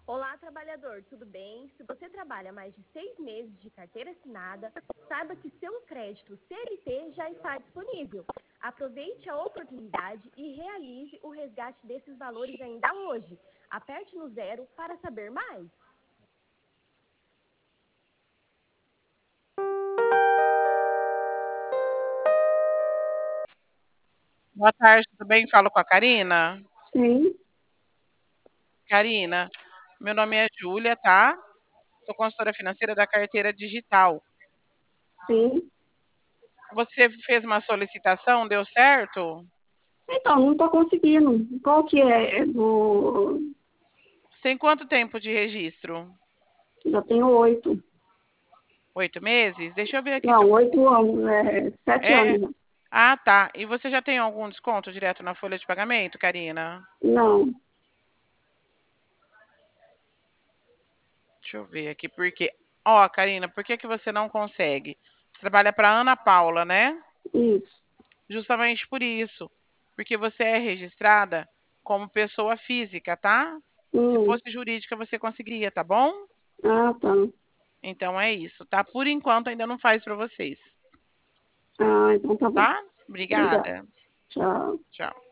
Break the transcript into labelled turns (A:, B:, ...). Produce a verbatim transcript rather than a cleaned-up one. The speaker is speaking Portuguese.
A: Olá, trabalhador, tudo bem? Se você trabalha mais de seis meses de carteira assinada, saiba que seu crédito C L T já está disponível. Aproveite a oportunidade e realize o resgate desses valores ainda hoje. Aperte no zero para saber mais.
B: Boa tarde, tudo bem? Falo com a Karina.
C: Sim,
B: Karina, meu nome é Júlia, tá? Sou consultora financeira da carteira digital.
C: sim.
B: Você fez uma solicitação, deu certo?
C: Então, não estou conseguindo. Qual que é? É do...
B: Você tem quanto tempo de registro?
C: Já tenho oito.
B: Oito meses? Deixa eu ver aqui se eu
C: Não, oito
B: consigo.
C: anos, é, sete
B: É.
C: anos.
B: Ah, tá. E você já tem algum desconto direto na folha de pagamento, Karina?
C: Não,
B: Deixa eu ver aqui, porque. Ó, Karina, por que que você não consegue? Você trabalha para Ana Paula, né?
C: isso.
B: Justamente por isso. Porque você é registrada como pessoa física, tá? Se
C: Hum.
B: fosse jurídica, você conseguiria, tá bom?
C: Ah, tá.
B: Então é isso, tá? Por enquanto ainda não faz para vocês,
C: Ah, então tá bom.
B: tá?
C: Obrigada.
B: Obrigada.
C: Tchau.
B: Tchau.